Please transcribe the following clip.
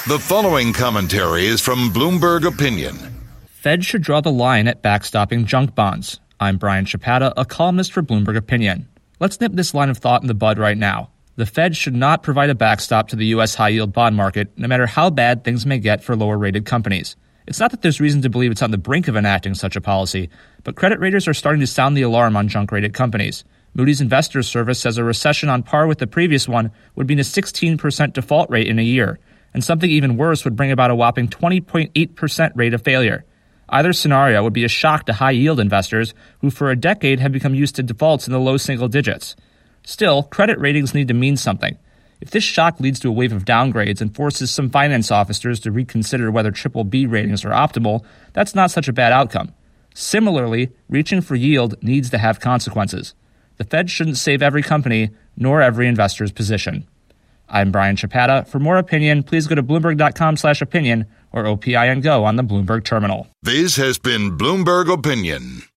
The following commentary is from Bloomberg Opinion. Fed should draw the line at backstopping junk bonds. I'm Brian Chapata, a columnist for Bloomberg Opinion. Let's nip this line of thought in the bud right now. The Fed should not provide a backstop to the U.S. high-yield bond market, no matter how bad things may get for lower-rated companies. It's not that there's reason to believe it's on the brink of enacting such a policy, but credit raters are starting to sound the alarm on junk-rated companies. Moody's Investors Service says a recession on par with the previous one would mean a 16% default rate in a year, and something even worse would bring about a whopping 20.8% rate of failure. Either scenario would be a shock to high-yield investors who for a decade have become used to defaults in the low single digits. Still, credit ratings need to mean something. If this shock leads to a wave of downgrades and forces some finance officers to reconsider whether BBB ratings are optimal, that's not such a bad outcome. Similarly, reaching for yield needs to have consequences. The Fed shouldn't save every company, nor every investor's position. I'm Brian Chapata. For more opinion, please go to Bloomberg.com/opinion or OPIN Go on the Bloomberg terminal. This has been Bloomberg Opinion.